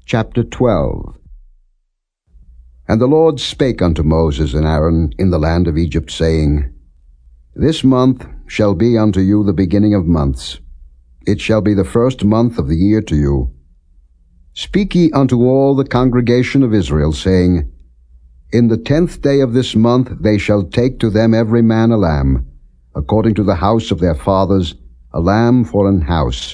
Chapter 12. And the Lord spake unto Moses and Aaron in the land of Egypt, saying, This month shall be unto you the beginning of months. It shall be the first month of the year to you. Speak ye unto all the congregation of Israel, saying, In the 10th day of this month they shall take to them every man a lamb, according to the house of their fathers, a lamb for an house.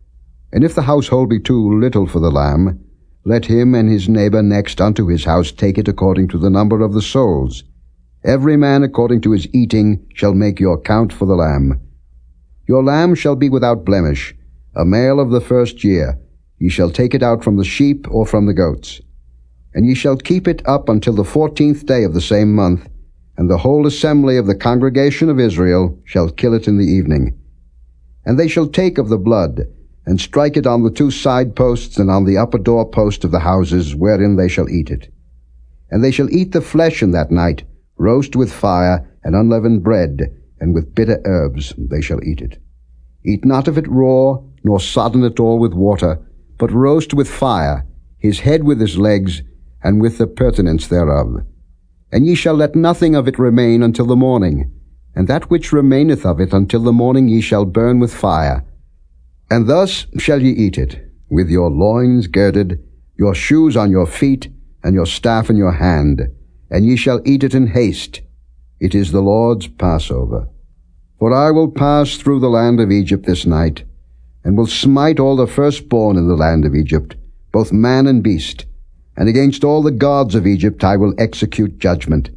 And if the household be too little for the lamb, let him and his neighbor next unto his house take it according to the number of the souls. Every man according to his eating shall make your count for the lamb. Your lamb shall be without blemish, a male of the first year. Ye shall take it out from the sheep or from the goats. And ye shall keep it up until the 14th day of the same month, and the whole assembly of the congregation of Israel shall kill it in the evening. And they shall take of the blood, and strike it on the 2 side posts and on the upper door post of the houses wherein they shall eat it. And they shall eat the flesh in that night, roast with fire, and unleavened bread, and with bitter herbs they shall eat it. Eat not of it raw, nor sodden it all with water, but roast with fire, his head with his legs, and with the purtenance thereof. And ye shall let nothing of it remain until the morning, and that which remaineth of it until the morning ye shall burn with fire. And thus shall ye eat it, with your loins girded, your shoes on your feet, and your staff in your hand, and ye shall eat it in haste. It is the Lord's Passover. For I will pass through the land of Egypt this night, and will smite all the firstborn in the land of Egypt, both man and beast, and against all the gods of Egypt I will execute judgment.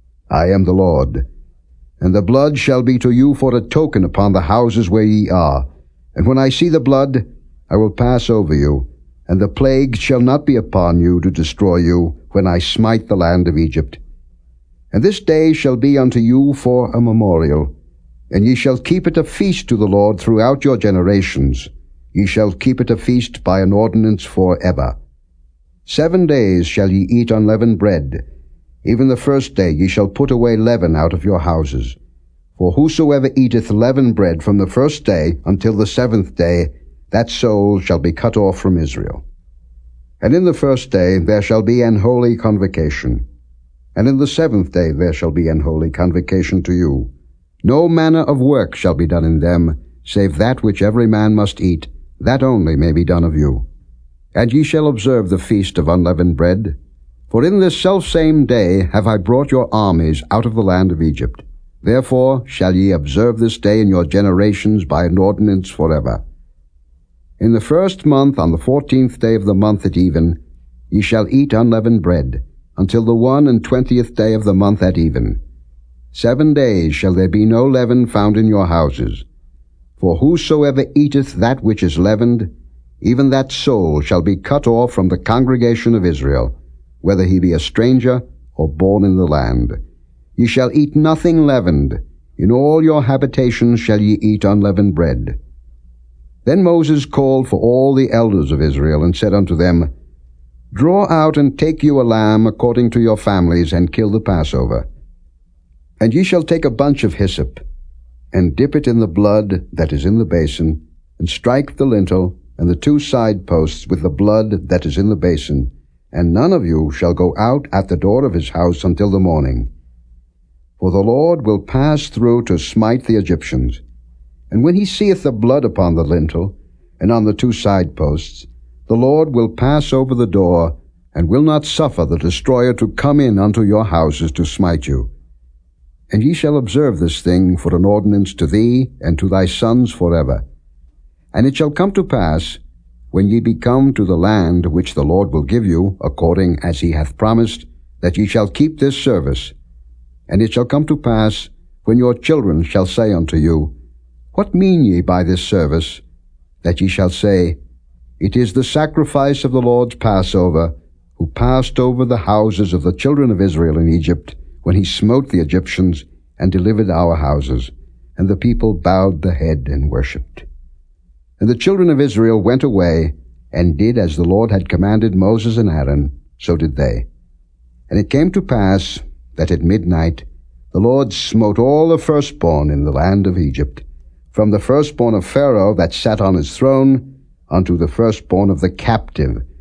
I am the Lord. And the blood shall be to you for a token upon the houses where ye are. And when I see the blood, I will pass over you, and the plague shall not be upon you to destroy you when I smite the land of Egypt. And this day shall be unto you for a memorial, and ye shall keep it a feast to the Lord throughout your generations. Ye shall keep it a feast by an ordinance for ever. 7 days shall ye eat unleavened bread. Even the first day ye shall put away leaven out of your houses. For whosoever eateth leavened bread from the first day until the 7th day, that soul shall be cut off from Israel. And in the first day there shall be an holy convocation. And in the 7th day there shall be an holy convocation to you. No manner of work shall be done in them, save that which every man must eat, that only may be done of you. And ye shall observe the feast of unleavened bread. For in this selfsame day have I brought your armies out of the land of Egypt. Therefore shall ye observe this day in your generations by an ordinance forever. In the 1st month, on the 14th day of the month at even, ye shall eat unleavened bread, until the 21st day of the month at even. 7 days shall there be no leaven found in your houses. For whosoever eateth that which is leavened, even that soul shall be cut off from the congregation of Israel, whether he be a stranger or born in the land. Ye shall eat nothing leavened. In all your habitations shall ye eat unleavened bread. Then Moses called for all the elders of Israel, and said unto them, Draw out and take you a lamb according to your families, and kill the Passover. And ye shall take a bunch of hyssop, and dip it in the blood that is in the basin, and strike the lintel and the 2 side posts with the blood that is in the basin, and none of you shall go out at the door of his house until the morning. For the Lord will pass through to smite the Egyptians. And when he seeth the blood upon the lintel, and on the 2 side posts, the Lord will pass over the door, and will not suffer the destroyer to come in unto your houses to smite you. And ye shall observe this thing for an ordinance to thee and to thy sons forever. And it shall come to pass, when ye be come to the land which the Lord will give you, according as he hath promised, that ye shall keep this service. And it shall come to pass, when your children shall say unto you, What mean ye by this service? That ye shall say, It is the sacrifice of the Lord's Passover, who passed over the houses of the children of Israel in Egypt, when he smote the Egyptians, and delivered our houses. And the people bowed the head and worshipped. And the children of Israel went away, and did as the Lord had commanded Moses and Aaron, so did they. And it came to pass, that at midnight the Lord smote all the firstborn in the land of Egypt, from the firstborn of Pharaoh that sat on his throne, unto the firstborn of the captive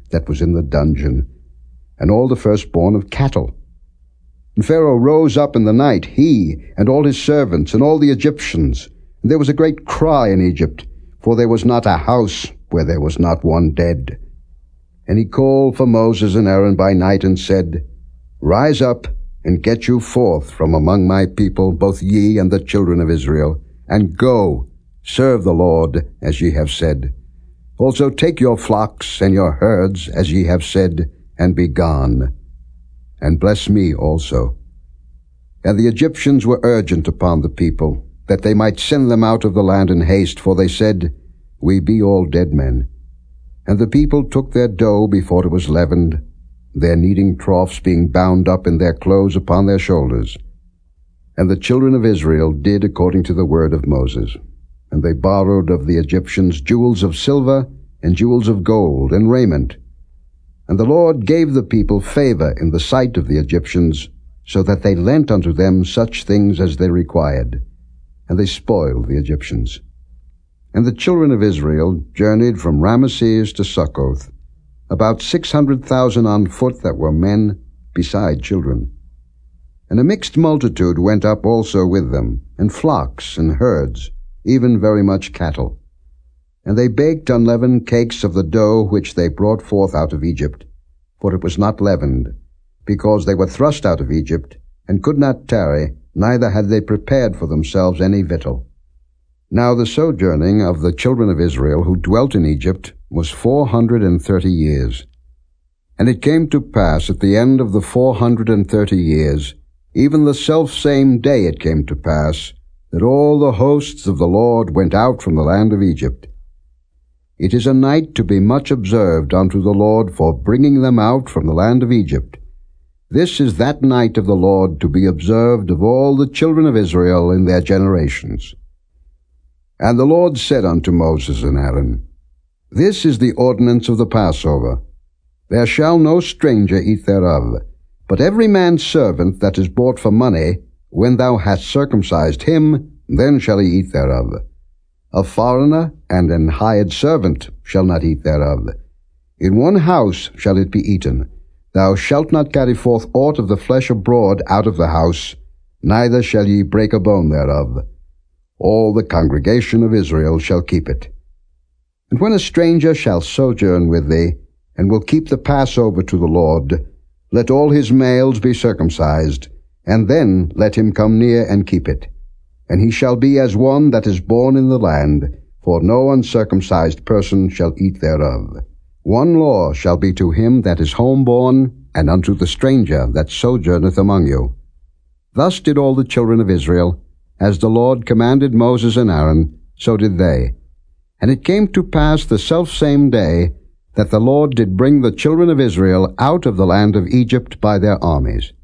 that was in the dungeon, and all the firstborn of cattle. And Pharaoh rose up in the night, he and all his servants and all the Egyptians. And there was a great cry in Egypt, for there was not a house where there was not one dead. And he called for Moses and Aaron by night and said, Rise up, and get you forth from among my people, both ye and the children of Israel, and go, serve the Lord, as ye have said. Also take your flocks and your herds, as ye have said, and be gone. And bless me also. And the Egyptians were urgent upon the people, that they might send them out of the land in haste, for they said, We be all dead men. And the people took their dough before it was leavened, their kneading troughs being bound up in their clothes upon their shoulders. And the children of Israel did according to the word of Moses. And they borrowed of the Egyptians jewels of silver and jewels of gold and raiment. And the Lord gave the people favor in the sight of the Egyptians, so that they lent unto them such things as they required. And they spoiled the Egyptians. And the children of Israel journeyed from Ramesses to Succoth, about 600,000 on foot that were men, beside children. And a mixed multitude went up also with them, and flocks and herds, even very much cattle. And they baked unleavened cakes of the dough which they brought forth out of Egypt, for it was not leavened, because they were thrust out of Egypt, and could not tarry, neither had they prepared for themselves any victual. Now the sojourning of the children of Israel who dwelt in Egypt was 430 years. And it came to pass at the end of the 430 years, even the selfsame day it came to pass, that all the hosts of the Lord went out from the land of Egypt. It is a night to be much observed unto the Lord for bringing them out from the land of Egypt. This is that night of the Lord to be observed of all the children of Israel in their generations. And the Lord said unto Moses and Aaron, This is the ordinance of the Passover. There shall no stranger eat thereof, but every man's servant that is bought for money, when thou hast circumcised him, then shall he eat thereof. A foreigner and an hired servant shall not eat thereof. In one house shall it be eaten. Thou shalt not carry forth aught of the flesh abroad out of the house, neither shall ye break a bone thereof. All the congregation of Israel shall keep it. And when a stranger shall sojourn with thee, and will keep the Passover to the Lord, let all his males be circumcised, and then let him come near and keep it. And he shall be as one that is born in the land, for no uncircumcised person shall eat thereof. One law shall be to him that is homeborn, and unto the stranger that sojourneth among you. Thus did all the children of Israel, as the Lord commanded Moses and Aaron, so did they. And it came to pass the selfsame day, that the Lord did bring the children of Israel out of the land of Egypt by their armies.